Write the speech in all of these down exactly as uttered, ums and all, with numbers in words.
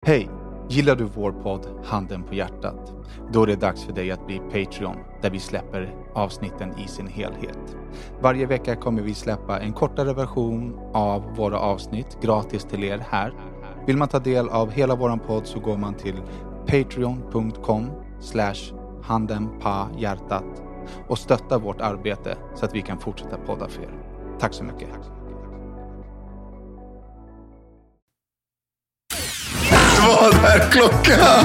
Hej! Gillar du vår podd Handen på hjärtat? Då är det dags för dig att bli Patreon, där vi släpper avsnitten i sin helhet. Varje vecka kommer vi släppa en kortare version av våra avsnitt gratis till er här. Vill man ta del av hela våran podd så går man till patreon.com slash handenpahjärtat och stöttar vårt arbete så att vi kan fortsätta podda för er. Tack så mycket! Vad är klockan?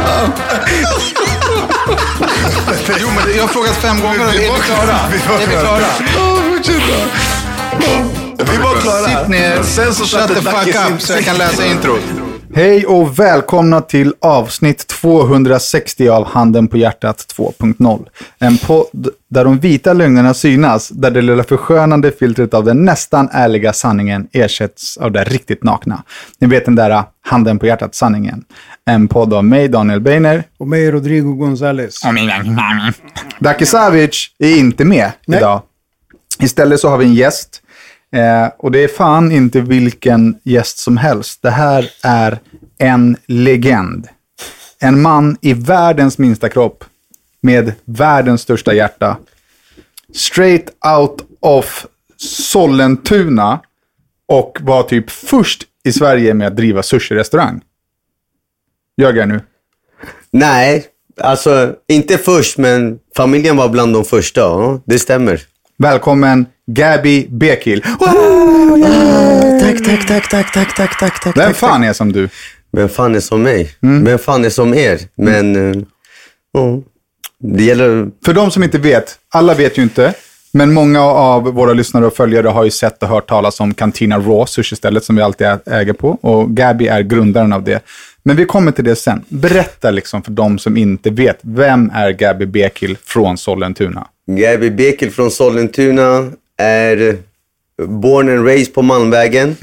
Jo, men jag har frågat fem gånger och är vi klara? Är vi klara? Åh, fortsätta. Vi var klara. Sitt ner, sen så shut the fuck up så jag kan läsa introt. Hej och välkomna till avsnitt tvåhundrasextio av Handen på hjärtat två punkt noll. En podd där de vita lögnerna synas, där det lilla förskönande filtret av den nästan ärliga sanningen ersätts av det riktigt nakna. Ni vet den där Handen på hjärtat sanningen. En podd av mig, Daniel Beiner. Och mig, Rodrigo González. Daki Savic är inte med Nej. idag. Istället så har vi en gäst. Eh, och det är fan inte vilken gäst som helst. Det här är en legend. En man i världens minsta kropp. Med världens största hjärta. Straight out of Sollentuna. Och var typ först i Sverige med att driva sushi-restaurang. Gör jag nu? Nej, alltså inte först, men familjen var bland de första. Ja, det stämmer. Välkommen Gabi Bekil. Wow, yeah. Tack, tack, tack, tack, tack, tack, tack, tack. Vem fan är som du? Vem fan är som mig? Mm. Vem fan är som er? Men, uh, oh, det gäller... För de som inte vet, alla vet ju inte, men många av våra lyssnare och följare har ju sett och hört talas om Cantina Raw, sushi-stället som vi alltid äger på. Och Gabi är grundaren av det. Men vi kommer till det sen. Berätta liksom för de som inte vet, vem är Gabi Bekil från Sollentuna? Gabi Bekil från Sollentuna är born and raised på Malmvägen.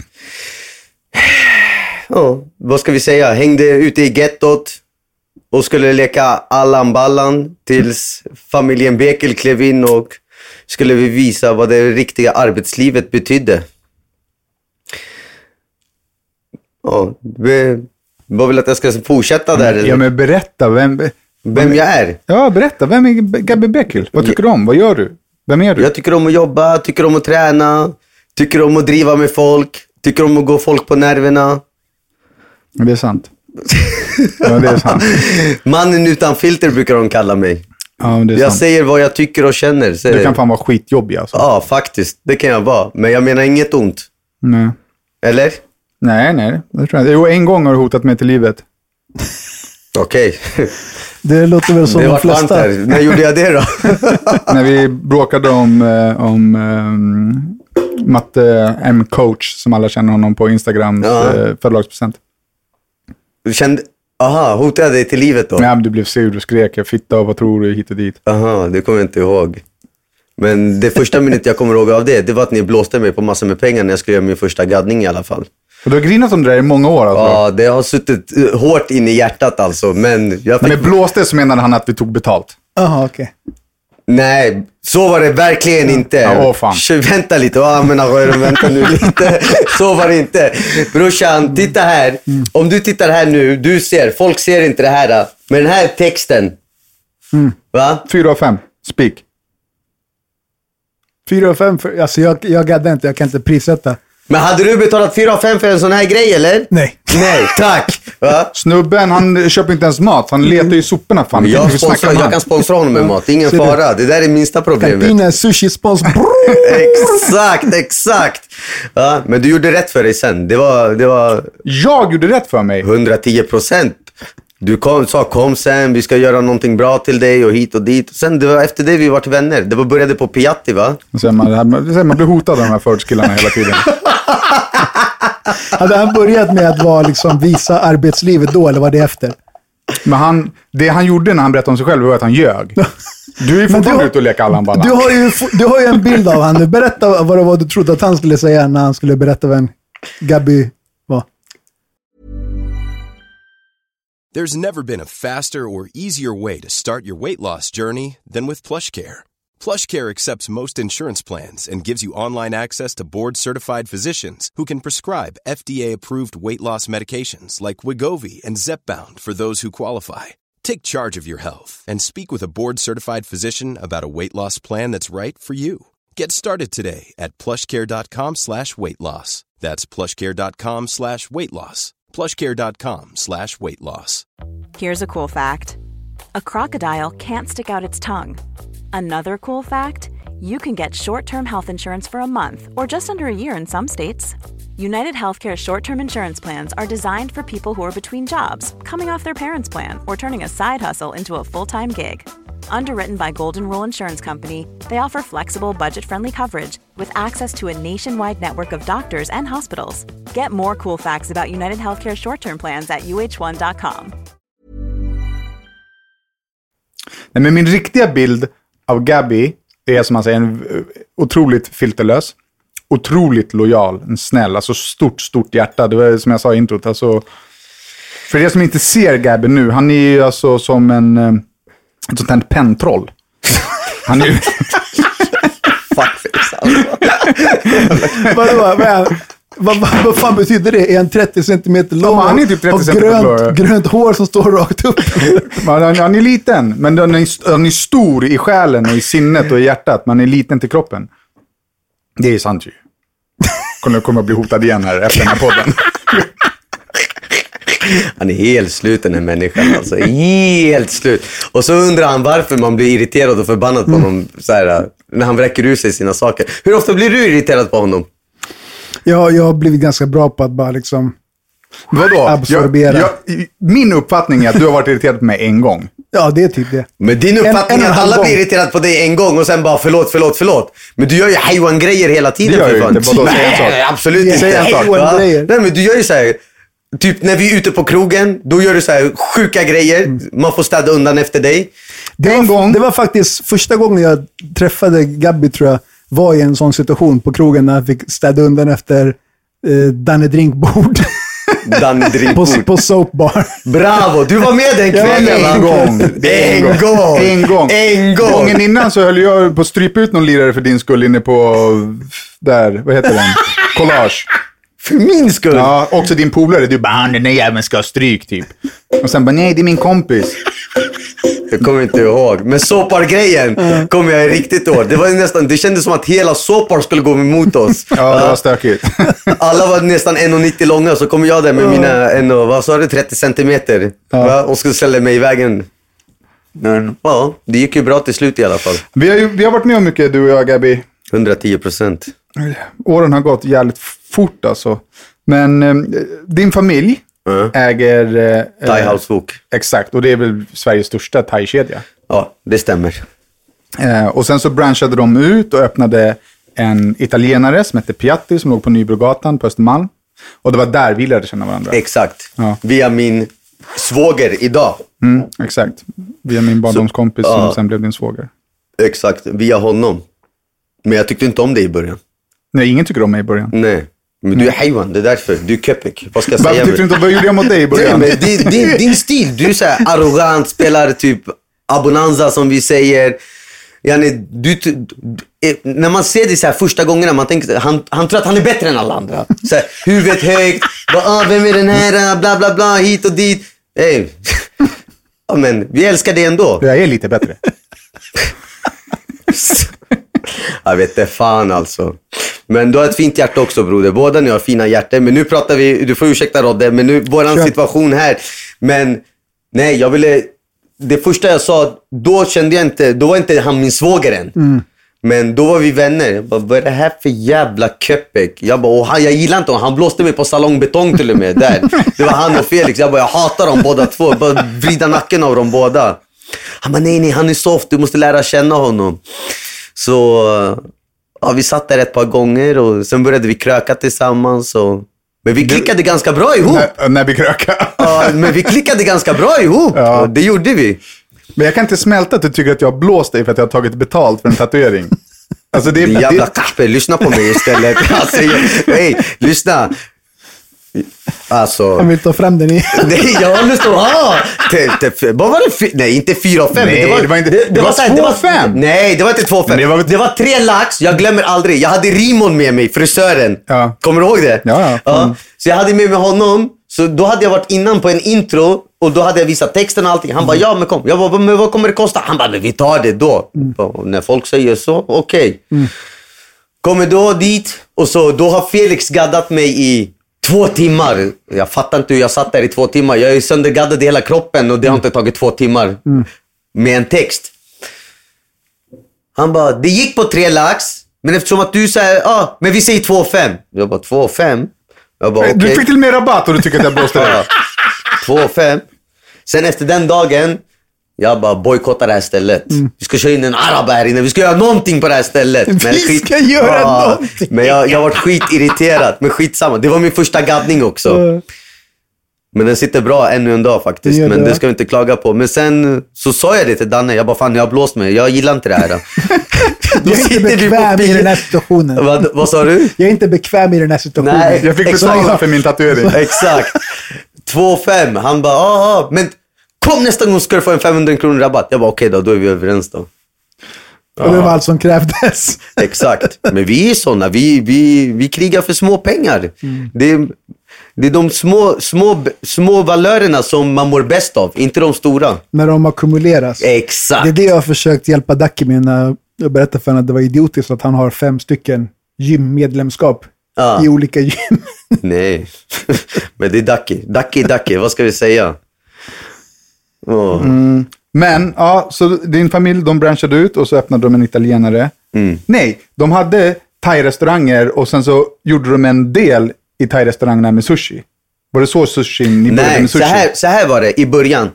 Ja, vad ska vi säga? Hängde ute i gettot och skulle leka Allan Ballan tills familjen Bekil klev in och skulle vi visa vad det riktiga arbetslivet betydde. Ja, vi, vad vill att jag ska fortsätta där? Eller? Ja, men berätta, vem... Vem jag är? Ja, berätta, vem är Gabi Bekil? Vad tycker du om? Vad gör du? Vem är du? Jag tycker om att jobba, tycker om att träna, tycker om att driva med folk, tycker om att gå folk på nerverna. Det är sant. Ja, det är sant. Mannen utan filter brukar de kalla mig. Ja, det är jag sant. säger vad jag tycker och känner. Så Du kan fan vara skitjobbig alltså. Ja, faktiskt. Det kan jag vara. Men jag menar inget ont. Nej. Eller? Nej, nej. Det tror jag. Jo, en gång har du hotat mig till livet. Okej. Okay. Det låter väl som det de var flesta. Här. När gjorde jag det då? När vi bråkade om, om um, Matte M. Coach, som alla känner honom på Instagrams ja. uh, förlagspresent. Du kände... Aha, hotade jag dig till livet då? Nej, men du blev sur och skrek. Jag fitta och vad tror du hit och dit. Aha, det kommer jag inte ihåg. Men det första minnet jag kommer ihåg av det, det var att ni blåste mig på massor med pengar när jag skulle göra min första gaddning i alla fall. Och du har grinat om det där i många år alltså? Ja, det har suttit hårt in i hjärtat alltså. Men jag fick... Men med blåste så menade han att vi tog betalt. Jaha, okej. Okay. Nej, så var det verkligen inte. Ja, åh fan. Vänta lite, åh, men alltså, vänta nu lite. Så var det inte. Brorsan, titta här. Mm. Om du tittar här nu, du ser, folk ser inte det här. Men den här texten. Mm. Va? Fyra av fem, speak. Fyra av fem, för, alltså jag, jag gaddar inte, jag kan inte prissätta. Men hade du betalat fyra av fem för en sån här grej, eller? Nej. Nej, tack. Va? Snubben, han köper inte ens mat. Han letar ju soporna, fan. Jag, sponsra, jag kan sponsra honom med mat. Ingen så fara. Det där är minsta problemet. Cantina sushi-spons. Exakt, exakt. Ja, men du gjorde rätt för dig sen. Det var... Det var jag gjorde rätt för mig. hundratio procent. Du kom, sa kom sen, vi ska göra någonting bra till dig och hit och dit. Sen det var efter det vi var till vänner. Det var började på Piatti, va? Sen man, man blir hotad av de här fördskillarna hela tiden. Hade han börjat med att vara, liksom, visa arbetslivet då, eller var det efter? Men han, det han gjorde när han berättade om sig själv var att han ljög. Du är ju fortfarande ute och leka Allan Ballan. Du har ju, du har ju en bild av han. Berätta vad det var du trodde att han skulle säga när han skulle berätta vem Gabi var. There's never been a faster or easier way to start your weight loss journey than with PlushCare. PlushCare accepts most insurance plans and gives you online access to board-certified physicians who can prescribe F D A-approved weight loss medications like Wegovy and Zepbound for those who qualify. Take charge of your health and speak with a board-certified physician about a weight loss plan that's right for you. Get started today at plushcare.com slash weight loss. That's plushcare.com slash weight loss. plushcare.com slash weight loss. Here's a cool fact. A crocodile can't stick out its tongue. Another cool fact, you can get short-term health insurance for a month or just under a year in some states. United Healthcare short-term insurance plans are designed for people who are between jobs, coming off their parents' plan, or turning a side hustle into a full-time gig. Underwritten by Golden Rule Insurance Company, they offer flexible, budget-friendly coverage with access to a nationwide network of doctors and hospitals. Get more cool facts about United Healthcare short-term plans at u h one dot com. Nej, men min riktiga bild av Gabby är, som man säger, en otroligt filterlös, otroligt lojal, en snäll, alltså stort, stort hjärta. Det var som jag sa i introt. Alltså, för er som inte ser Gabby nu, han är ju alltså som en ett sånt här pentroll. Han är ju... Fuckface alltså. Vadå? Vad, vad, vad fan betyder det? Är han trettio centimeter lång? Ja, han är typ trettio centimeter grönt, grönt hår som står rakt upp. Han, han är liten, men han är, han är stor i själen och i sinnet och i hjärtat. Man är liten till kroppen. Det är sant ju. Kommer kommer att bli hotad igen här efter den här podden. Han är helt slut, den här människan alltså. Helt slut. Och så undrar han varför man blir irriterad och förbannad på honom så här, när han vräcker ur sig sina saker. Hur ofta blir du irriterad på honom? Ja, jag har blivit ganska bra på att bara liksom Vadå? absorbera. Jag, jag, min uppfattning är att du har varit irriterad på mig en gång. Ja, det är typ det. Men din uppfattning en, en är att alla gång. blir irriterade på dig en gång och sen bara förlåt, förlåt, förlåt. Men du gör ju hejwan-grejer hela tiden. Det gör för jag fan. inte. Vadå, säg en sak. Nej, absolut inte. Säg en sak. Ja. Grejer. Nej, men du gör ju så här. Typ när vi är ute på krogen, då gör du så här sjuka grejer. Man får städa undan efter dig. Det En var, gång. det var faktiskt första gången jag träffade Gabby, tror jag, var i en sån situation på krogen när jag fick städa undan efter eh, Danne drinkbord. Danne på, drinkbord. på soapbar. Bravo, du var med den kvällen va? En gång. En gång. En gång. En gång. Gången innan så höll jag på att strypa ut någon lirare för din skull inne på, där, vad heter den? Collage. För min skull? Ja, också din polare. Du bara, den där jäveln ska ha stryk typ. Och sen bara, nej det är min kompis. Jag kommer inte ihåg. Men Sopar-grejen mm. kommer jag riktigt ihåg. Det var nästan, det kändes som att hela Sopar skulle gå emot oss. Ja, det var stökigt. Alla var nästan en komma nittio långa, så kommer jag där med mina en, vad sa du, trettio centimeter. Ja. Och skulle ställa mig i vägen. Men ja, det gick ju bra till slut i alla fall. Vi har, ju, vi har varit med om mycket, du och jag, Gabby. hundratio procent. Åren har gått jävligt fort alltså. Men eh, din familj Mm. äger... Eh, Thai House Bok. Exakt, och det är väl Sveriges största thai-kedja. Ja, det stämmer. Eh, och sen så branschade de ut och öppnade en italienare som hette Piatti som låg på Nybrogatan på Östermalm. Och det var där vi lärde känna varandra. Exakt. Ja. Via min svåger idag. Mm, exakt. Via min barndomskompis Så, som ja. sen blev din svåger. Exakt, via honom. Men jag tyckte inte om det i början. Nej, ingen tycker om mig i början. Nej. Men du är hejwan, det är därför. Du är köpek. Vad ska jag Varför säga? tyckte du inte, vad gjorde jag mot dig i början? Nej, men din, din, din stil, du är så här arrogant, spelar typ abonanza som vi säger. Yani, du, du, när man ser det så här första gångerna, man tänker han, han tror att han är bättre än alla andra. Så här, huvudet högt, bara, ah, vem är den här, bla bla bla, hit och dit. Hey. Ja, men vi älskar det ändå. Jag är lite bättre. Jag vet inte fan alltså. Men du har ett fint hjärta också, broder. Båda ni har fina hjärtan. Men nu pratar vi, du får ursäkta Rodde, men nu våran Kör. situation här. Men nej, jag ville, det första jag sa, då kände jag inte, då var inte han min svåger än. Mm. Men då var vi vänner. Jag bara, vad är det här för jävla köpek? Jag bara, och han, jag gillar inte honom. Han blåste mig på salongbetong till och med där. Det var han och Felix. Jag bara, jag hatar dem båda två. Jag bara vrida nacken av dem båda. Han bara, nej nej, han är soft. Du måste lära känna honom. Så ja, vi satt där ett par gånger och sen började vi kröka tillsammans. Och... Men vi klickade du... ganska bra ihop. När, när vi krökade. Ja, men vi klickade ganska bra ihop. Ja. Det gjorde vi. Men jag kan inte smälta att du tycker att jag har blåst dig för att jag har tagit betalt för en tatuering. Alltså det är... Din jävla det... Kasper, lyssna på mig istället. Alltså, hej, lyssna. Alltså... Han vill ta fram den i... Nej, jag har lust att... Ah, te, te, vad var det? Fy, nej, inte fyra fem. Nej, det var, det var inte... Det, det, det var så här, två fem. Nej, det var inte två fem. Det var, det var tre lax. Jag glömmer aldrig. Jag hade Rimon med mig, frisören. Ja. Kommer du ihåg det? Ja, ja. ja. Så jag hade med mig honom. Så då hade jag varit innan på en intro. Och då hade jag visat texten och allting. Han bara, ja men kom. Jag bara, men vad kommer det kosta? Han bara, men vi tar det då. Mm. Och när folk säger så, okej. Okay. Mm. Kommer då dit. Och så då har Felix gaddat mig i två timmar. Jag fattar inte hur jag satt där i två timmar. Jag är söndergaddad i hela kroppen. Och det har inte tagit två timmar. Mm. Med en text. Han bara, det gick på tre lax. Men eftersom att du säger, ja, ah, men vi säger två fem. Jag bara, två fem? Jag bara, okay. Du fick till mer rabatt och du tycker att jag blåste det. två fem. Sen efter den dagen, jag bara bojkottar det här stället. Mm. Vi ska köra in en arab här inne. Vi ska göra någonting på det här stället. Men vi skit... ska göra ja, någonting. Men jag, jag var skitirriterad. Men skitsamma. Det var min första gaddning också. Mm. Men den sitter bra ännu en dag faktiskt. Det men det ska vi inte klaga på. Men sen så sa jag det till Danne. Jag bara, fan jag har blåst mig. Jag gillar inte det här. Jag är inte bekväm i den här situationen. Vad, vad sa du? Jag är inte bekväm i den här situationen. Nej, jag fick betala för min tatuering. Exakt. två fem. Han bara, ja men kom nästa gång ska du få en femhundra kronor rabatt. Jag bara, okej okay, då, då är vi överens då. Och det var allt som krävdes. Exakt. Men vi är sådana. Vi, vi, vi krigar för små pengar. Mm. Det, är, det är de små, små, små valörerna som man mår bäst av. Inte de stora. När de ackumuleras. Exakt. Det är det jag har försökt hjälpa Daki med när jag berättade för henne att det var idiotiskt att han har fem stycken gymmedlemskap. Ah. I olika gym. Nej. Men det är Daki. Daki, Daki. Vad ska vi säga? Oh. Mm. Men, ja, så din familj, de branschade ut och så öppnade de en italienare. Mm. Nej, de hade thai-restauranger och sen så gjorde de en del i thai-restaurangerna med sushi. Var det så sushi ni började Nej, med sushi? Nej, så här, så här var det i början.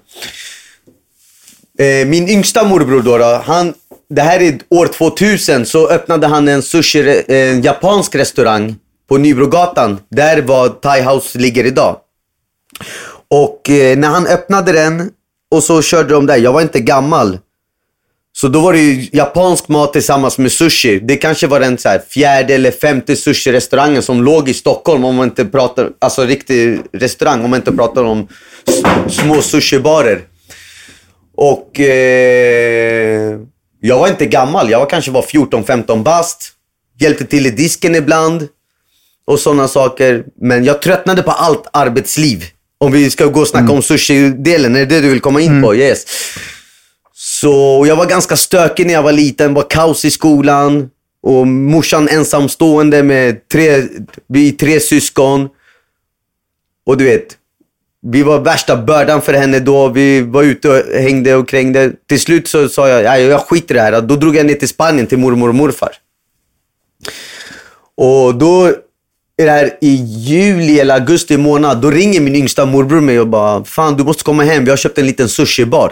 Eh, min yngsta morbror då, då, han, det här är år tvåtusen, så öppnade han en sushi, en japansk restaurang på Nybrogatan. Där var Thai House ligger idag. Och eh, när han öppnade den och så körde de där. Jag var inte gammal. Så då var det ju japansk mat tillsammans med sushi. Det kanske var den så här fjärde eller femte sushi-restaurangen som låg i Stockholm. Om man inte pratar, alltså riktig restaurang. Om man inte pratar om s- små sushibarer. Och eh, jag var inte gammal. Jag var kanske var fjorton femton bast. Hjälpte till i disken ibland. Och sådana saker. Men jag tröttnade på allt arbetsliv. Om vi ska gå och snacka mm. om sushi-delen. Är det det du vill komma in mm. på? Yes. Så jag var ganska stökig när jag var liten. Var kaos i skolan. Och morsan ensamstående med tre, vi tre syskon. Och du vet, vi var värsta bördan för henne då. Vi var ute och hängde och krängde. Till slut så sa jag, jag, jag skiter i det här. Då drog jag ner till Spanien till mormor och morfar. Och då är det här i juli eller augusti månad. Då ringer min yngsta morbror mig och bara, fan du måste komma hem. Vi har köpt en liten sushi-bar.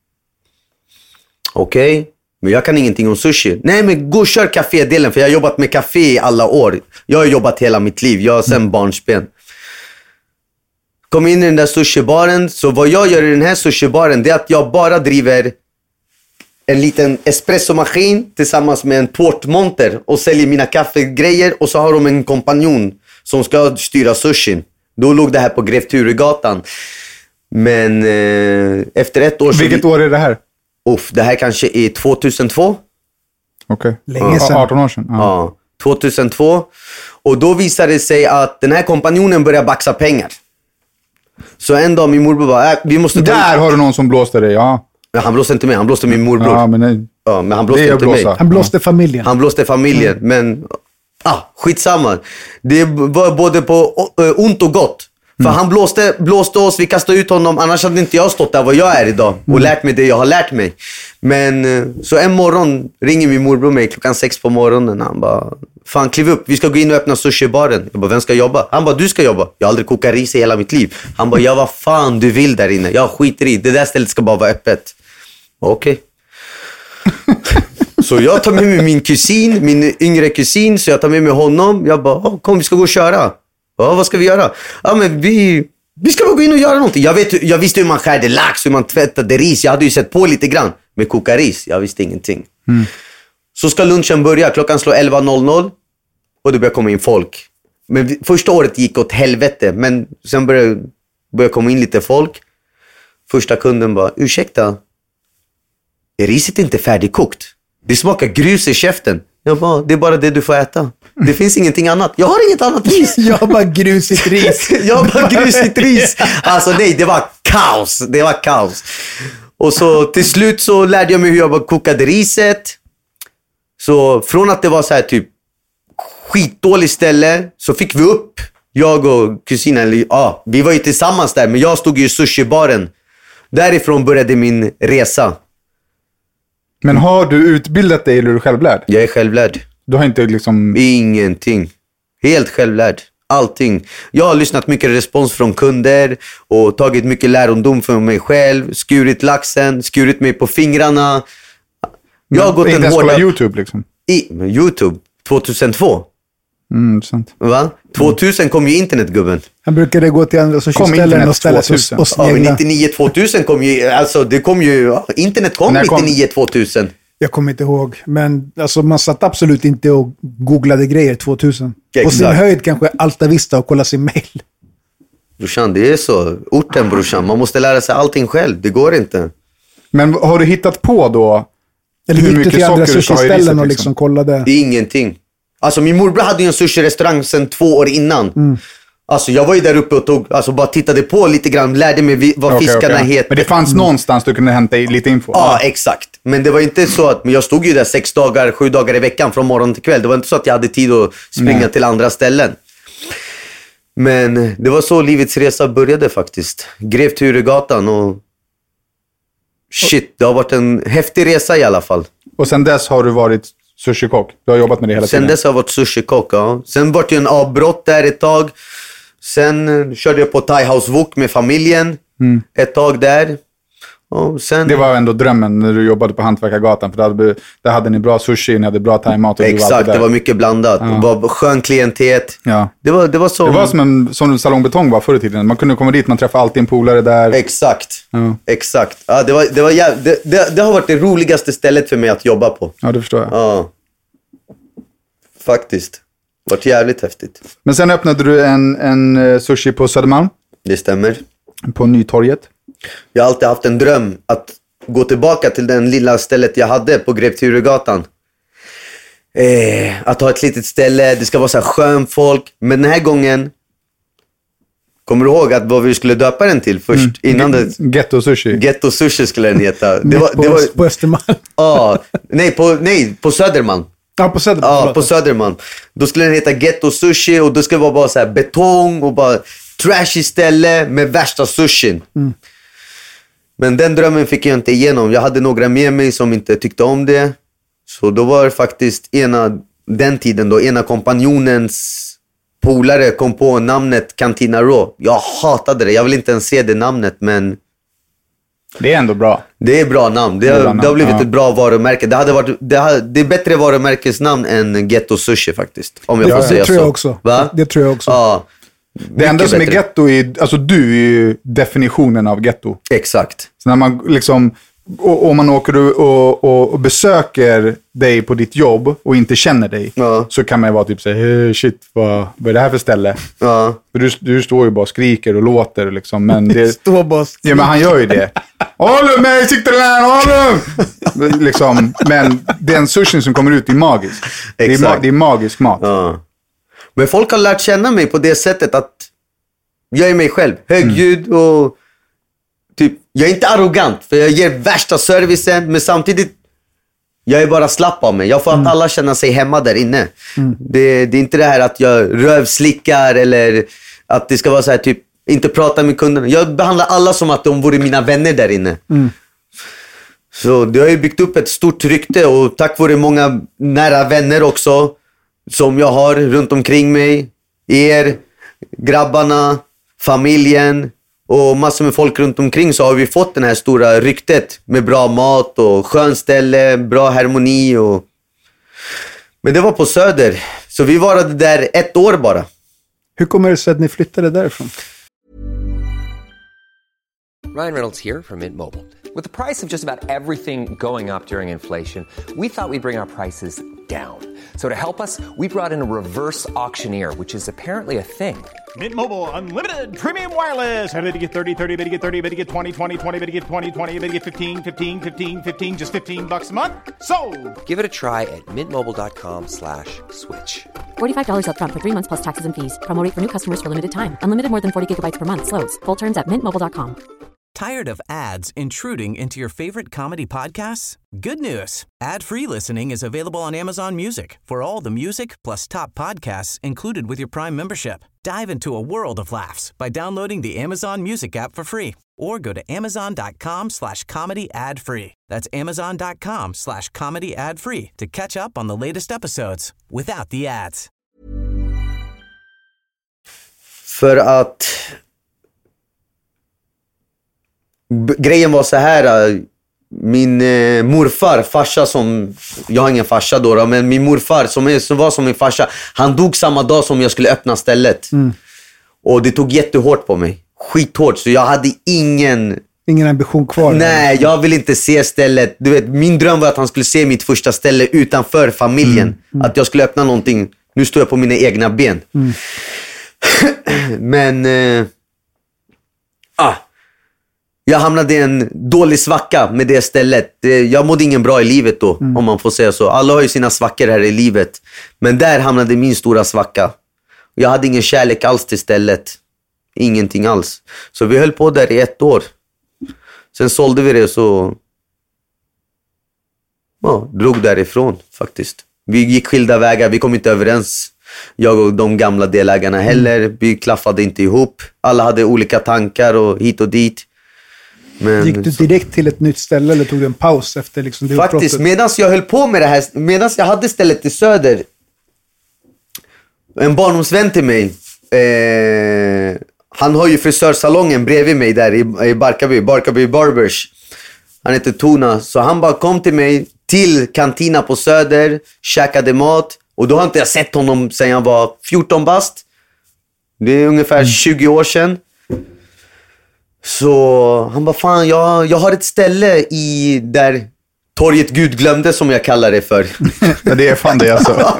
Okej, okay. Men jag kan ingenting om sushi. Nej, men gå och kör kafédelen. För jag har jobbat med kafé i alla år. Jag har jobbat hela mitt liv. Jag har sen mm. barnsben. Kom in i den där sushi-baren. Så vad jag gör i den här sushi-baren, det är att jag bara driver en liten espressomaskin tillsammans med en tårtmonter och säljer mina kaffegrejer. Och så har de en kompanjon som ska styra sushin. Då låg det här på Grev Turegatan. Men eh, efter ett år... Vilket så... år är det här? Uff, det här kanske är tvåtusentvå. Okej. Okay. Länge sedan. arton år sedan. Ja. ja, tvåtusentvå. Och då visade det sig att den här kompanjonen började baxa pengar. Så en dag min morbror bara, äh, vi måste ta... Där har du någon som blåste dig, ja. Men han blåste inte mig, han blåste min morbror. Ja, men, nej. Ja, men han blåste inte mig. Han blåste familjen. Han blåste familjen, mm. men... Ah, skitsamma. Det var både på uh, ont och gott. För mm. han blåste, blåste oss, vi kastade ut honom. Annars hade inte jag stått där vad jag är idag. Och mm. lärt mig det jag har lärt mig. Men så en morgon ringer min morbror mig klockan sex på morgonen. Han bara, fan kliv upp, vi ska gå in och öppna sushi-baren. Jag bara, vem ska jobba? Han bara, du ska jobba. Jag har aldrig kokat ris i hela mitt liv. Han bara, ja vad fan du vill där inne. Jag skiter i, det där stället ska bara vara öppet. Okej. Okay. Så jag tar med mig min kusin, min yngre kusin. Så jag tar med mig honom. Jag bara, oh, kom vi ska gå och köra. Ja, vad ska vi göra? Ja, men vi, vi ska bara gå in och göra någonting. Jag, vet, jag visste hur man skärde lax, hur man tvättade ris. Jag hade ju sett på lite grann. Men koka ris, jag visste ingenting. Mm. Så ska lunchen börja. Klockan slår elva noll noll. Och det börjar komma in folk. Men vi, första året gick åt helvete. Men sen började, började komma in lite folk. Första kunden bara, ursäkta. Är riset inte färdigkokt? Det smakar grus i käften. Jag bara, det är bara det du får äta. Det finns ingenting annat. Jag har inget annat ris. Jag har bara grusigt ris. Jag har bara grusigt ris. Alltså nej, det var kaos. Det var kaos. Och så till slut så lärde jag mig hur jag bara kokade riset. Så från att det var så här typ skitdåligt ställe så fick vi upp, jag och kusinen, ja, vi var ju tillsammans där, men jag stod ju i sushi-baren. Därifrån började min resa. Men har du utbildat dig eller är du självlärd? Jag är självlärd. Du har inte liksom... Ingenting. Helt självlärd. Allting. Jag har lyssnat mycket respons från kunder och tagit mycket lärondom för mig själv. Skurit laxen, skurit mig på fingrarna. Jag har gått inte en ens kolla hårda... YouTube liksom? I YouTube. tjugohundratvå. Mm, sant. Va? tvåtusen kom ju internetgubben. Han brukade gå till andra sushi-ställen och ställa sig och, och Ja, men snegla. nittionio tvåtusen kom ju, alltså det kom ju, ja, internet kom När kom- nittionio tvåtusen. Jag kommer inte ihåg. Men alltså, man satt absolut inte och googlade grejer tvåtusen. Exakt. På sin höjd kanske Alta Vista och kolla sin mail. Brorsan, det är så. Orten, brorsan. Man måste lära sig allting själv. Det går inte. Men har du hittat på då Eller hur gick du mycket till andra socker du ska ha i sushi-ställen riset, och liksom? liksom kollade? Ingenting. Alltså min morbror hade ju en sushi-restaurang sedan två år innan. Mm. Alltså jag var ju där uppe och tog, alltså bara tittade på lite grann. Lärde mig vi, vad Okej, fiskarna okej. heter. Men det fanns någonstans du kunde hämta i lite info? Ja, exakt. Men det var inte så att, men jag stod ju där sex dagar, sju dagar i veckan från morgon till kväll. Det var inte så att jag hade tid att springa Nej. till andra ställen. Men det var så livets resa började faktiskt. Grev Turegatan och shit, det har varit en häftig resa i alla fall. Och sen dess har du varit sushi-kock? Du har jobbat med det hela Sen tiden? dess har jag varit sushi-kock, ja. Sen var det en avbrott där ett tag. Sen eh, körde jag på Thai House Wok med familjen. Mm. Ett tag där. Och sen... Det var ändå drömmen när du jobbade på Hantverkargatan. För där hade, där hade ni bra sushi, ni hade bra thaimat. och du var alltid Exakt, där. det var mycket blandat. Ja. Det var skön klientet. Ja. Det var, det var som... Det var som en som salongbetong var förr i tiden. Man kunde komma dit, man träffade alltid en polare där. Exakt. Ja. Exakt. Ja, det, var, det, var jäv... det, det, det har varit det roligaste stället för mig att jobba på. Ja, det förstår jag. Ja. Faktiskt. Det har varit jävligt häftigt. Men sen öppnade du en, en eh, sushi på Södermalm. Det stämmer. På Nytorget. Jag har alltid haft en dröm att gå tillbaka till den lilla stället jag hade på Grev Turegatan. Eh, att ha ett litet ställe, det ska vara så här skön folk. Men den här gången, kommer du ihåg att vad vi skulle döpa den till först? Mm. Innan det... Ghetto Sushi. Ghetto Sushi skulle den heta. Det var, på, det var... på Östermalm. Ja, nej, på, nej, på Södermalm. Ja, på Södermalm. Ja, förlåt. på Södermalm. Då skulle den heta Ghetto Sushi och då skulle det vara bara så här betong och bara trashy ställe med värsta sushin. Mm. Men den drömmen fick jag inte igenom. Jag hade några med mig som inte tyckte om det. Så då var det faktiskt ena, den tiden då, ena kompanjonens polare kom på namnet Cantina Raw. Jag hatade det. Jag vill inte ens se det namnet, men Det är ändå bra. det är bra namn. Det, Det är har, bra namn, det har blivit ja. ett bra varumärke. Det, hade varit, det, hade, det är bättre varumärkesnamn än Ghetto Sushi faktiskt. Om jag Ja, får det säga Det tror så. jag också. Va? Det tror jag också. Ja. Det enda Mycket som är bättre. getto är, alltså du är ju definitionen av getto. Exakt. Så när man liksom, och, och man åker och, och, och besöker dig på ditt jobb och inte känner dig, Ja. så kan man ju vara typ såhär, hey, shit, vad, vad är det här för ställe? Ja. För du, du står ju bara och skriker och låter liksom, men det... Stå bara och Ja, men han gör ju det. Håll mig, siktar den, håll liksom, men den sushin som kommer ut är magisk. Det är, ma- Exakt. det är magisk mat. Ja. Men folk har lärt känna mig på det sättet att jag är mig själv. Högljudd Mm. och typ, jag är inte arrogant för jag ger värsta servicen, men samtidigt jag är bara slapp av mig. Jag får att alla känna sig hemma där inne. Det, det är inte det här att jag rövslickar eller att det ska vara så här typ, inte prata med kunderna. Jag behandlar alla som att de vore mina vänner där inne. Så det har ju byggt upp ett stort rykte och tack vare många nära vänner också som jag har runt omkring mig. Er, grabbarna, familjen och massor med folk runt omkring, så har vi fått den här stora ryktet med bra mat och skön ställe, bra harmoni och... Men det var på Söder, så vi varade där ett år bara. Hur kommer det sig att ni flyttade därifrån? Ryan Reynolds here from Mint Mobile. With the price of just about everything going up during inflation, we thought we'd bring our prices down. So to help us, we brought in a reverse auctioneer, which is apparently a thing. Mint Mobile Unlimited Premium Wireless. How to get thirty, thirty, how to get thirty, how to get twenty, twenty, twenty, how to get twenty, twenty, how to get fifteen, fifteen, fifteen, fifteen, just fifteen bucks a month? Sold! Give it a try at mintmobile.com slash switch. forty-five dollars up front for three months plus taxes and fees. Promo rate for new customers for limited time. Unlimited more than forty gigabytes per month. Slows full terms at mint mobile dot com. Tired of ads intruding into your favorite comedy podcasts? Good news. Ad-free listening is available on Amazon Music for all the music plus top podcasts included with your Prime membership. Dive into a world of laughs by downloading the Amazon Music app for free or go to amazon.com slash comedy ad free. That's amazon.com slash comedy ad free to catch up on the latest episodes without the ads. För att B- grejen var så här. Min eh, morfar, farsa som... Jag har ingen farsa då, då men min morfar som, är, som var som min farsa, han dog samma dag som jag skulle öppna stället. Mm. Och det tog jättehårt på mig. Skithårt, så jag hade ingen... Ingen ambition kvar. Nej, jag vill inte se stället. Du vet, min dröm var att han skulle se mitt första ställe utanför familjen. Mm. Mm. Att jag skulle öppna någonting. Nu står jag på mina egna ben. Mm. men... Eh, ah... Jag hamnade i en dålig svacka med det stället. Jag mådde ingen bra i livet då, mm. om man får säga så. Alla har ju sina svackor här i livet. Men där hamnade min stora svacka. Jag hade ingen kärlek alls till stället. Ingenting alls. Så vi höll på där i ett år. Sen sålde vi det så... Ja, drog därifrån faktiskt. Vi gick skilda vägar, vi kom inte överens. Jag och de gamla delägarna heller. Vi klaffade inte ihop. Alla hade olika tankar och hit och dit. Men, gick du direkt till ett nytt ställe eller tog du en paus efter liksom det? Faktiskt, medan jag höll på med det här, medan jag hade stället i Söder, en barndomsvän till mig, eh, han har ju frisörsalongen bredvid mig där i, i Barkarby, Barkarby Barbers. Han heter Tona, så han bara kom till mig till kantina på Söder, käkade mat, och då har inte jag sett honom sedan jag var fjorton bast. Det är ungefär mm. tjugo år sedan. Så han bara, fan, jag, jag har ett ställe i där torget Gud glömde, som jag kallar det för. Ja, det är fan det alltså.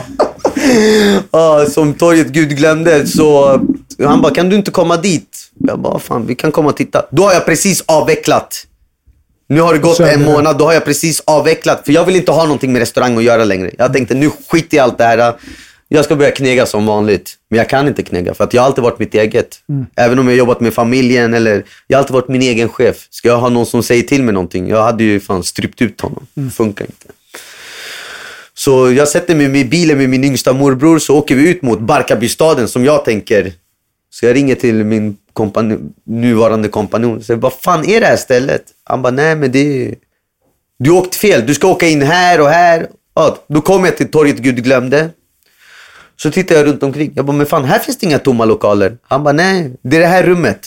Ja, som torget Gud glömde. Så han bara, kan du inte komma dit? Jag bara, fan, vi kan komma och titta. Då har jag precis avvecklat. Nu har det gått en månad, då har jag precis avvecklat. För jag vill inte ha någonting med restaurang att göra längre. Jag tänkte, nu skit i allt det här. Jag ska börja knega som vanligt. Men jag kan inte knega, för att jag har alltid varit mitt eget. Mm. Även om jag har jobbat med familjen, eller jag har alltid varit min egen chef. Ska jag ha någon som säger till mig någonting? Jag hade ju fan strypt ut honom. Mm. Funkar inte. Så jag sätter mig med bilen med min yngsta morbror, så åker vi ut mot Barkarbystaden, som jag tänker. Så jag ringer till min kompan- nuvarande kompanjon. Så jag bara, vad fan är det här stället? Han bara, nej men det är... Du åkt fel, du ska åka in här och här. Ja, då kom jag till torget Gud glömde. Så tittar jag runt omkring. Jag bara, men fan, här finns det inga tomma lokaler. Han bara, nej, det är det här rummet.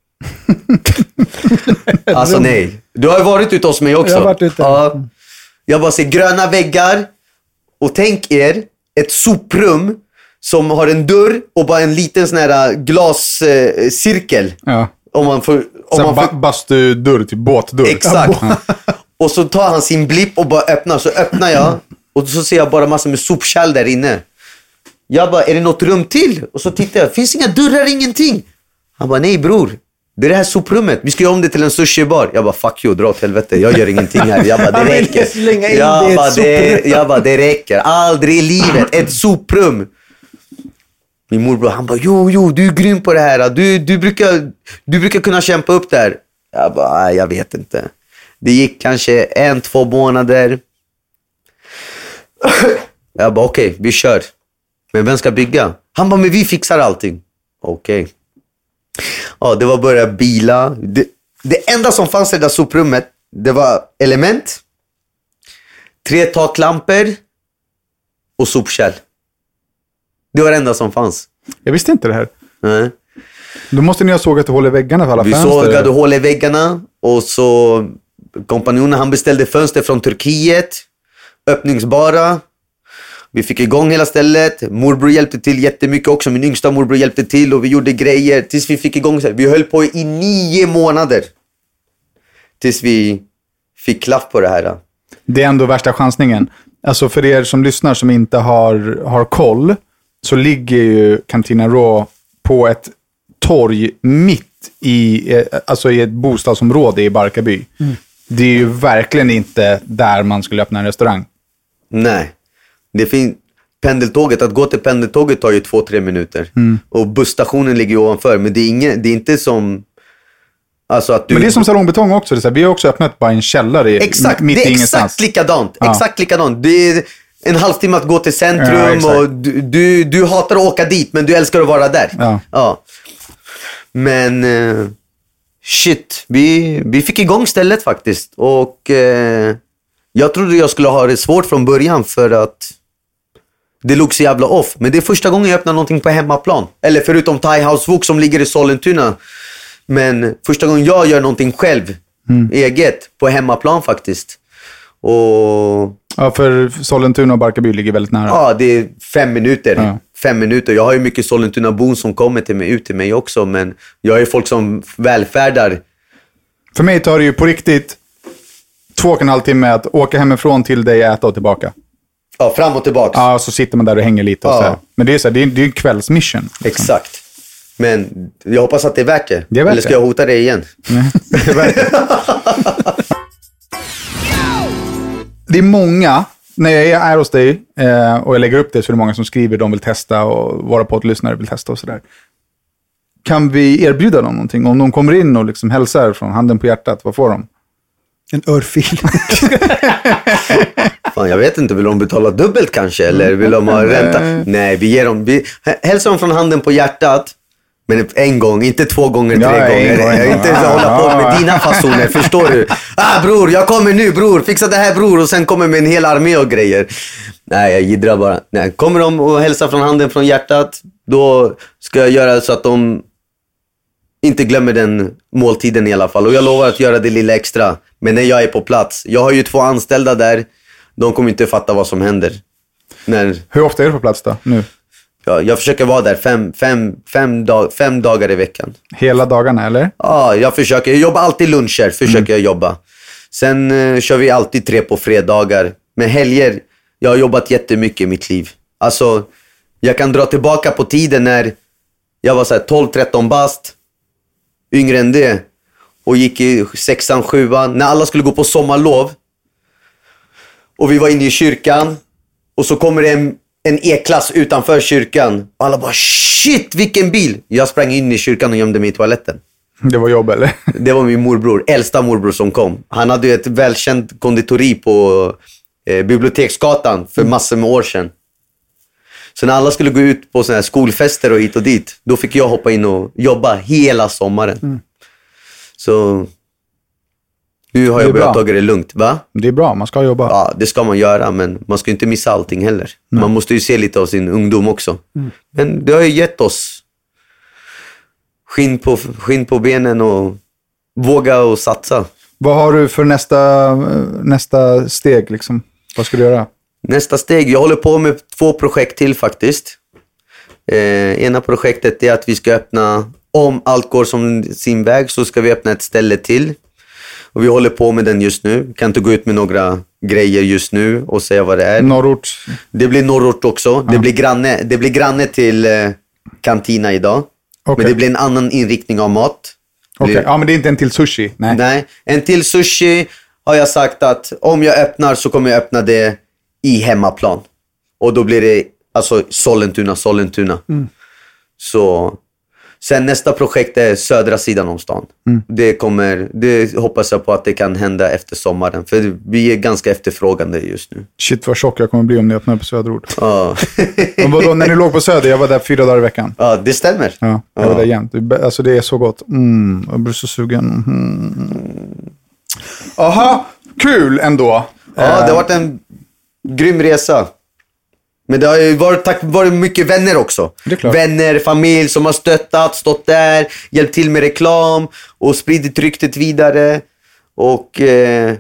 Alltså nej. Du har ju varit ute hos mig också. Jag har varit ute. Ja. Jag bara ser gröna väggar. Och tänk er ett soprum som har en dörr och bara en liten sån här glascirkel. Eh, ja. Om man får... Om man ba- får... bastudörr till båtdörr. Exakt. Och så tar han sin blipp och bara öppnar. Så öppnar jag. Och så ser jag bara massor med sopkärl där inne. Jag bara, är det något rum till? Och så tittar jag, finns inga dörrar, ingenting. Han bara, nej bror, det är det här soprummet. Vi ska göra om det till en sushi-bar. Jag bara, fuck you, dra åt helvete. Jag gör ingenting här. Jag bara, det räcker. Jag bara, det, jag bara, det räcker. Aldrig i livet. Ett soprum. Min morbror, han bara, jo, jo, du är grym på det här. Du, du, brukar, du brukar kunna kämpa upp där. Jag bara, nej, jag vet inte. Det gick kanske en, två månader. Jag bara, okej, okay, vi kör. Men vem ska bygga? Han bara, men vi fixar allting. Okej. Okay. Ja, det var börja bila. Det, det enda som fanns i det där soprummet, det var element, tre taklampor och sopkärl. Det var det enda som fanns. Jag visste inte det här. Nej. Då måste ni ha sågat hål i väggarna för alla vi fönster. Vi sågade hål i väggarna. Och så kompanjonen, han beställde fönster från Turkiet. Öppningsbara. Vi fick igång hela stället. Morbror hjälpte till jättemycket också. Min yngsta morbror hjälpte till. Och vi gjorde grejer tills vi fick igång. Vi höll på i nio månader. Tills vi fick klaff på det här. Det är ändå värsta chansningen. Alltså för er som lyssnar som inte har, har koll, så ligger ju Cantina Raw på ett torg mitt i, alltså i ett bostadsområde i Barkarby. Mm. Det är ju verkligen inte där man skulle öppna en restaurang. Nej. Det finns pendeltåget, att gå till pendeltåget tar ju två, tre minuter. Mm. Och busstationen ligger ju ovanför, men det är, ingen, det är inte som... Alltså att du... Men det är som Salongbetong också. Det är så här, vi har också öppnat bara en källare exakt, mitt i ingenstans. Exakt, det är exakt likadant. Ja. Exakt likadant. Det är en halvtimme att gå till centrum ja, och du, du, du hatar att åka dit, men du älskar att vara där. Ja. Ja. Men uh, shit, vi, vi fick igång stället faktiskt. Och uh, jag trodde jag skulle ha det svårt från början för att det låg så jävla off. Men det är första gången jag öppnar någonting på hemmaplan. Eller förutom Thai House Wok som ligger i Sollentuna. Men första gången jag gör någonting själv, mm. eget, på hemmaplan faktiskt. Och... Ja, för Sollentuna och Barkarby ligger väldigt nära. Ja, det är fem minuter. Ja. Fem minuter. Jag har ju mycket Sollentuna-bon som kommer till mig, ut till mig också. Men jag har ju folk som välfärdar. För mig tar det ju på riktigt två och en halv timme att åka hemifrån till dig, äta och tillbaka. Ja, fram och tillbaka. Ja, så sitter man där och hänger lite och ja. så här. Men det är så här, det är, det är en kvällsmission. Liksom. Exakt. Men jag hoppas att det är värt det. det är värt Eller ska jag hota dig igen? Nej, det är värt det. Det är många, när jag är hos dig eh, och jag lägger upp det, så är det många som skriver de vill testa och våra poddlyssnare vill testa och sådär. Kan vi erbjuda dem någonting? Om de kommer in och liksom hälsar från handen på hjärtat, vad får de? En örfil. Fan, jag vet inte, vill de betala dubbelt kanske? Eller vill de ha ränta? Nej, vi ger dem, vi hälsar dem från handen på hjärtat. Men en gång, inte två gånger, tre ja, gånger. Gång, jag inte ens hålla på med dina fasoner, förstår du? Ah bror, jag kommer nu bror, fixa det här bror. Och sen kommer med en hel armé och grejer. Nej, jag gidrar bara. Nej, kommer de och hälsar från handen från hjärtat, då ska jag göra så att de inte glömmer den måltiden i alla fall. Och jag lovar att göra det lilla extra. Men när jag är på plats, jag har ju två anställda där, de kommer inte fatta vad som händer. När... Hur ofta är du på plats då, nu? Ja, jag försöker vara där fem, fem, fem, dag, fem dagar i veckan. Hela dagarna, eller? Ja, jag försöker. Jag jobbar alltid luncher, försöker mm. jag jobba. Sen uh, kör vi alltid tre på fredagar. Men helger, jag har jobbat jättemycket i mitt liv. Alltså, jag kan dra tillbaka på tiden när jag var så här tolv tretton bast. Yngre än det. Och gick i sexan, sjuan. När alla skulle gå på sommarlov. Och vi var inne i kyrkan. Och så kommer det en... en E-klass utanför kyrkan. Och alla bara, shit, vilken bil. Jag sprang in i kyrkan och gömde mig i toaletten. Det var jobb, eller? Det var min morbror, äldsta morbror som kom. Han hade ju ett välkänt konditori på eh, Biblioteksgatan för massor med år sedan. Så när alla skulle gå ut på såna här skolfester och hit och dit, då fick jag hoppa in och jobba hela sommaren. Mm. Så... nu har jag börjat ta det lugnt, va? Det är bra, man ska jobba. Ja, det ska man göra, men man ska inte missa allting heller. Nej. Man måste ju se lite av sin ungdom också. Mm. Men det har ju gett oss skinn på, skinn på benen och våga och satsa. Vad har du för nästa, nästa steg liksom? Vad ska du göra? Nästa steg, jag håller på med två projekt till faktiskt. Eh, ena projektet är att vi ska öppna, om allt går som sin väg, så ska vi öppna ett ställe till. Och vi håller på med den just nu. Kan inte gå ut med några grejer just nu och säga vad det är. Norrort. Det blir norrort också. Ja. Det blir granne, det blir granne till eh, Cantina idag. Okay. Men det blir en annan inriktning av mat. Okej, okay. Ja, men det är inte en till sushi. Nej. Nej, en till sushi har jag sagt att om jag öppnar så kommer jag öppna det i hemmaplan. Och då blir det alltså Sollentuna, Sollentuna. Mm. Så... sen nästa projekt är södra sidan om stan. Mm. Det kommer, det hoppas jag på att det kan hända efter sommaren. För vi är ganska efterfrågande just nu. Shit, vad chock jag kommer bli om ni öppnar på söderort. Ja. Men vadå, när ni låg på söder, jag var där fyra dagar i veckan. Ja, det stämmer. Ja, jag var ja. där jämt. Alltså det är så gott. Mm, jag blir så sugen. Mm. Aha, kul ändå. Ja, det har varit en grym resa. Men det har ju varit, tack, varit mycket vänner också. Vänner, familj som har stöttat, stått där, hjälpt till med reklam och spridit ryktet vidare. Och, eh,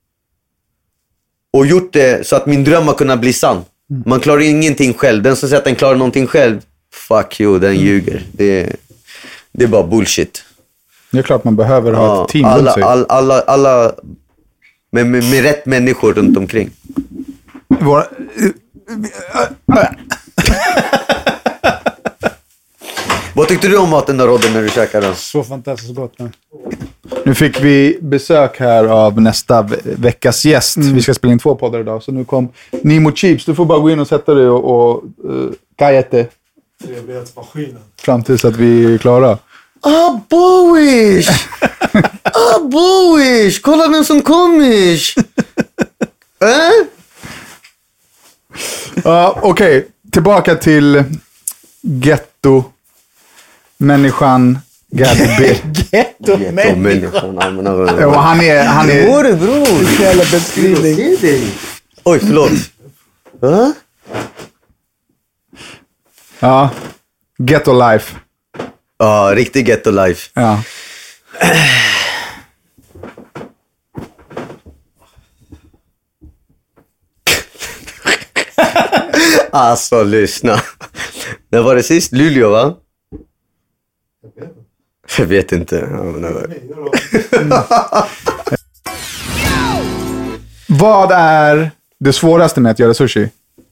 och gjort det så att min dröm har kunnat bli sann. Mm. Man klarar ingenting själv. Den som säger att den klarar någonting själv, fuck you, den mm. ljuger. Det, det är bara bullshit. Det är klart man behöver ha ja, ett team alla, runt sig. Alla, alla, alla med, med, med rätt människor runt omkring. Våra... Vad tyckte du om maten där, Rodden, när du käkade den? Så fantastiskt gott. Nu. Nu fick vi besök här av nästa ve- veckas gäst. Mm. Vi ska spela in två poddar idag. Så nu kom Nimo Chips. Du får bara gå in och sätta dig och, och uh, kajete. Fram tills att vi är klara. Ah, bowish! Ah, bowish! Kolla vem som kommer! Äh? Ja, okej. Okay. Tillbaka till getto. Människan Gabi. Getto-människan. Ja, han är... Han är... Vore bror! Vilken jävla beskrivning. Oj, förlåt. Huh? Ja. Ghetto life. Ja, riktig ghetto life. Ja. Alltså, lyssna. När var det sist? Luleå, va? Jag vet inte. Jag vet inte. Vad är det svåraste med att göra sushi?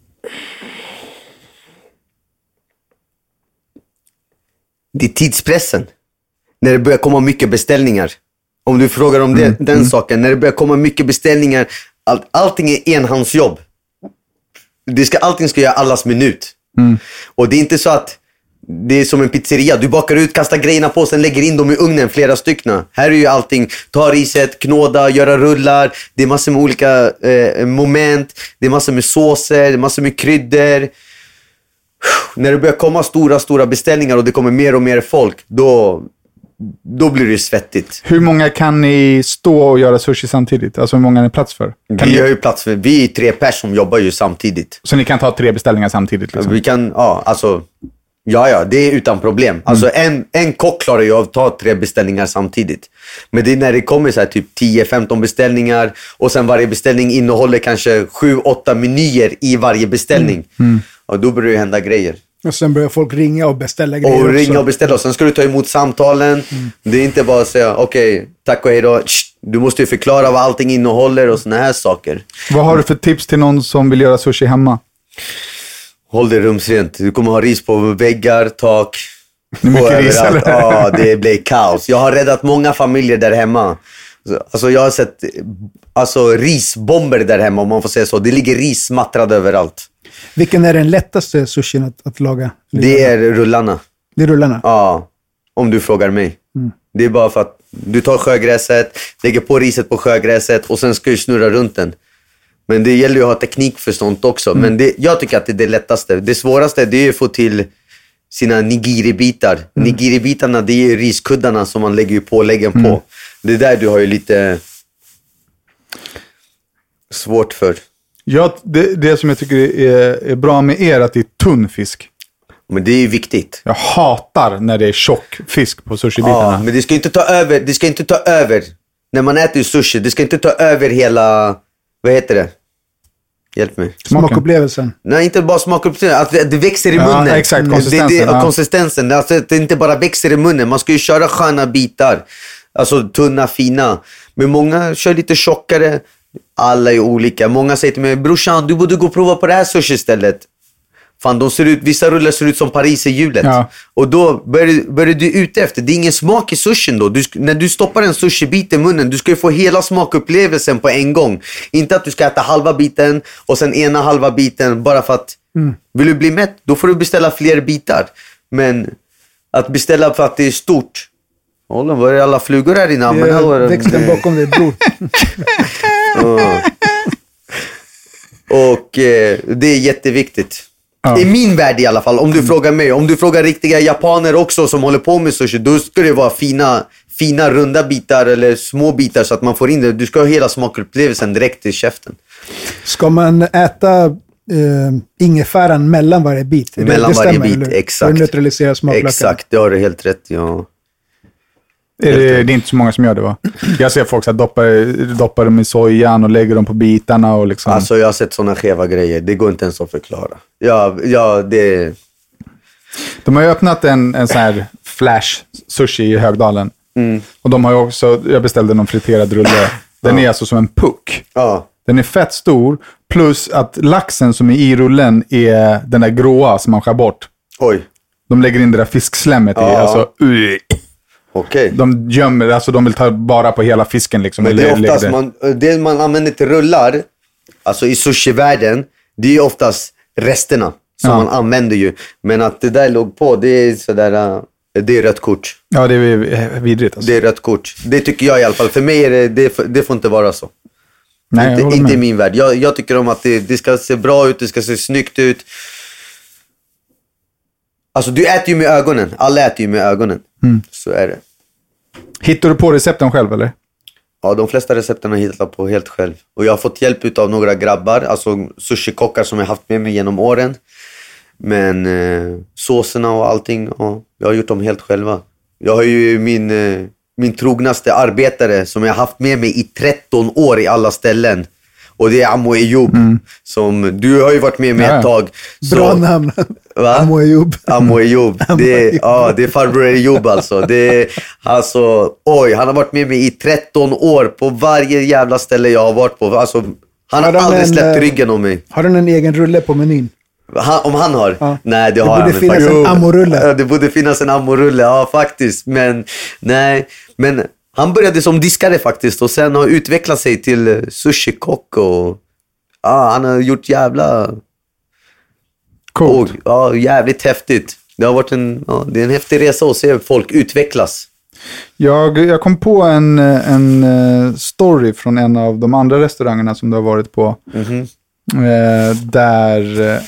Det är tidspressen. När det börjar komma mycket beställningar. Om du frågar om det, mm. den mm. saken. När det börjar komma mycket beställningar. All, allting är enhandsjobb. Det ska, allting ska göra allas minut. Mm. Och det är inte så att det är som en pizzeria. Du bakar ut, kastar grejerna på, sen lägger in dem i ugnen, flera stycken. Här är ju allting. Ta riset, knåda, göra rullar. Det är massor med olika eh, moment. Det är massor med såser, det är massor med kryddor. När det börjar komma stora, stora beställningar och det kommer mer och mer folk, då, då blir det svettigt. Hur många kan ni stå och göra sushi samtidigt? Alltså hur många är det plats för? Kan vi ni... har ju plats för, vi är tre pers som jobbar ju samtidigt. Så ni kan ta tre beställningar samtidigt? Liksom? Vi kan, ja, alltså, ja, ja, det är utan problem. Mm. Alltså en, en kock klarar ju av att ta tre beställningar samtidigt. Men det är när det kommer så här typ tio femton beställningar och sen varje beställning innehåller kanske sju åtta menyer i varje beställning. Mm. Mm. Och då börjar det hända grejer. Och sen börjar folk ringa och beställa grejer Och också. ringa och beställa. Och sen ska du ta emot samtalen. Mm. Det är inte bara att säga, okej, okay, tack och hej då. Du måste ju förklara vad allting innehåller och såna här saker. Vad har du för tips till någon som vill göra sushi hemma? Håll det rumsrent. Du kommer ha ris på väggar, tak. Det är mycket ris, eller? Ja, det blir kaos. Jag har räddat många familjer där hemma. Alltså jag har sett alltså, risbomber där hemma, om man får säga så. Det ligger ris smattrad överallt. Vilken är den lättaste sushin att, att laga? Det är rullarna. Det är rullarna? Ja, om du frågar mig. Mm. Det är bara för att du tar sjögräset, lägger på riset på sjögräset och sen ska du snurra runt den. Men det gäller ju att ha teknik för sånt också. Mm. Men det, jag tycker att det är det lättaste. Det svåraste det är att få till sina nigiri-bitar. Mm. Nigiri-bitarna, det är ju riskuddarna som man lägger ju påläggen mm. på. Det är där du har ju lite svårt för. Ja, det, det som jag tycker är, är bra med er är att det är tunn fisk. Men det är ju viktigt. Jag hatar när det är tjock fisk på sushibitarna. Ja, men det ska inte ta över. Det ska inte ta över. När man äter sushi, det ska inte ta över hela... Vad heter det? Hjälp mig. Smakupplevelsen. Nej, inte bara smakupplevelsen. Att det, det växer i munnen. Ja, exakt. Konsistensen. Det, det, ja. konsistensen. Alltså, det inte bara växer i munnen. Man ska ju köra sköna bitar. Alltså tunna, fina. Men många kör lite tjockare. Alla är olika. Många säger till mig, brorsan, du borde gå och prova på det här sushi istället. Fan, de ser ut, vissa rullar ser ut som Paris i hjulet. Ja. Och då börjar, börjar du ute efter. Det är ingen smak i sushin då. Du, när du stoppar en sushi-bit i munnen, du ska ju få hela smakupplevelsen på en gång. Inte att du ska äta halva biten och sen ena halva biten bara för att mm. vill du bli mätt, då får du beställa fler bitar. Men att beställa för att det är stort. Hålla, var är alla flugor här inne? Det är växten bakom dig, bror. Ja. Och eh, det är jätteviktigt. Ja. I min värld i alla fall, om du mm. frågar mig. Om du frågar riktiga japaner också som håller på med sushi, då ska det vara fina, fina runda bitar eller små bitar så att man får in det. Du ska ha hela smakupplevelsen direkt i käften. Ska man äta eh, ingefäran mellan varje bit? Mellan det, det varje stämmer, bit, eller? exakt. För att neutralisera smaklökarna. Exakt, det har du helt rätt, ja. Är det, det är inte så många som gör det, va? Jag ser folk så här, doppar, doppar dem i sojan och lägger dem på bitarna och liksom... Alltså jag har sett sådana skeva grejer. Det går inte ens att förklara. Ja, ja det... De har ju öppnat en, en sån här flash sushi i Högdalen. Mm. Och de har ju också... Jag beställde någon friterad rulle. Den ja. är alltså som en puck. Ja. Den är fett stor. Plus att laxen som är i rullen är den där gråa som man skär bort. Oj. De lägger in det där fiskslämmet ja. i. Alltså, uh. Okej. De gömmer, alltså de vill ta bara på hela fisken liksom. Men det är oftast, det. Man, det man använder till rullar, alltså i sushi-världen, det är oftast resterna som ja. man använder ju. Men att det där låg på, det är sådär, det är rött kort. Ja, det är vidrigt alltså. Det är rött kort. Det tycker jag i alla fall. För mig är det, det, det får inte vara så. Nej, inte inte i min värld. Jag, jag tycker om att det, det ska se bra ut, det ska se snyggt ut. Alltså du äter ju med ögonen. Alla äter ju med ögonen. Mm. Så är det. Hittar du på recepten själv eller? Ja, de flesta recepten har jag hittat på helt själv. Och jag har fått hjälp av några grabbar. Alltså sushi-kockar som jag haft med mig genom åren. Men eh, såserna och allting, och jag har gjort dem helt själva. Jag har ju min, eh, min trognaste arbetare som jag har haft med mig i tretton år i alla ställen. Och det är Amo Ejoub. Mm. Som, du har ju varit med mig ja. ett tag. Så, bra namn. Va? Amo Ejoub. Amo Ejoub. Det är, ja, det är farbror Ejoub alltså. Det är, alltså. Oj, han har varit med mig i tretton år på varje jävla ställe jag har varit på. Alltså, han har, har aldrig en, släppt ryggen om mig. Har han en egen rulle på menyn? Han, om han har? Ja. Nej, det, det har han faktiskt. Det borde finnas en amorulle. Det borde finnas en amorulle, ja faktiskt. Men nej, men han började som diskare faktiskt. Och sen har utvecklat sig till sushi-kock. Och ja, han har gjort jävla... Coolt. Och, ja, jävligt häftigt. Det har varit en, ja, det är en häftig resa att se folk utvecklas. Jag, jag kom på en, en story från en av de andra restaurangerna som du har varit på. Mm-hmm. Eh, där...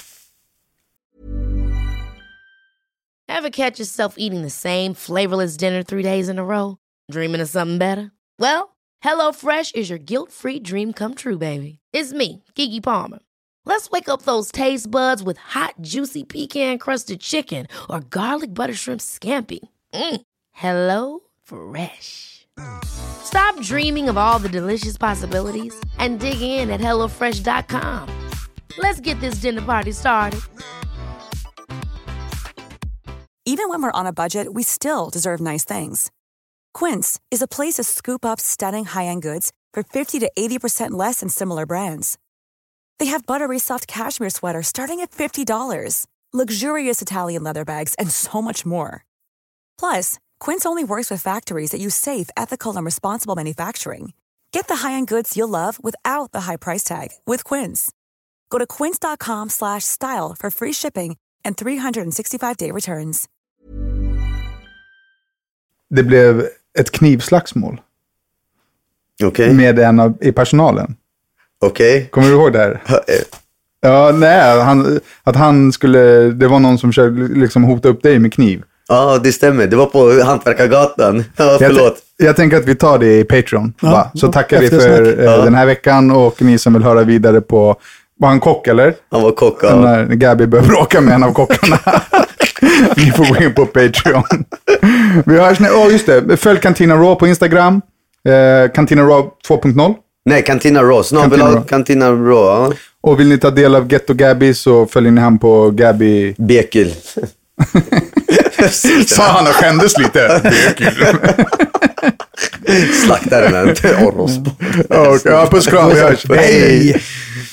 Ever catch yourself eating the same flavorless dinner three days in a row? Dreaming of something better? Well, HelloFresh is your guilt-free dream come true, baby. It's me, Keke Palmer. Let's wake up those taste buds with hot, juicy pecan-crusted chicken or garlic butter shrimp scampi. Mm. Hello Fresh. Stop dreaming of all the delicious possibilities and dig in at hello fresh dot com. Let's get this dinner party started. Even when we're on a budget, we still deserve nice things. Quince is a place to scoop up stunning high-end goods for fifty to eighty percent less than similar brands. They have buttery soft cashmere sweaters starting at fifty dollars, luxurious Italian leather bags, and so much more. Plus, Quince only works with factories that use safe, ethical, and responsible manufacturing. Get the high-end goods you'll love without the high price tag with Quince. Go to quince dot com slash style for free shipping and three sixty-five day returns. Det blev ett knivslagsmål. Okej. Okay. Med en av, i personalen. Okej. Okay. Kommer du ihåg det här? Ja, nej. Han, att han skulle... Det var någon som försökte liksom hota upp dig med kniv. Ja, det stämmer. Det var på Hantverkargatan. Ja, förlåt. Jag, jag tänker att vi tar det i Patreon. Ja, så tackar vi för eh, ja. den här veckan. Och ni som vill höra vidare på... Var han kock, eller? Han var kock, ja. När Gabi började bråka med en av kockarna. Ni får gå in på Patreon. Vi hörs nu. Oh, just det. Följ Cantina Raw på Instagram. Eh, Cantina Raw två punkt noll. Nej, Cantina Raw. Snart vill ha Cantina Raw. Ja. Och vill ni ta del av Getto Gabi så följer ni han på Gabi... Bekel. Sa han och skämdes lite. Bekel. Slaktaren är inte Orros. Ja, puss kram. Vi hörs. Hej!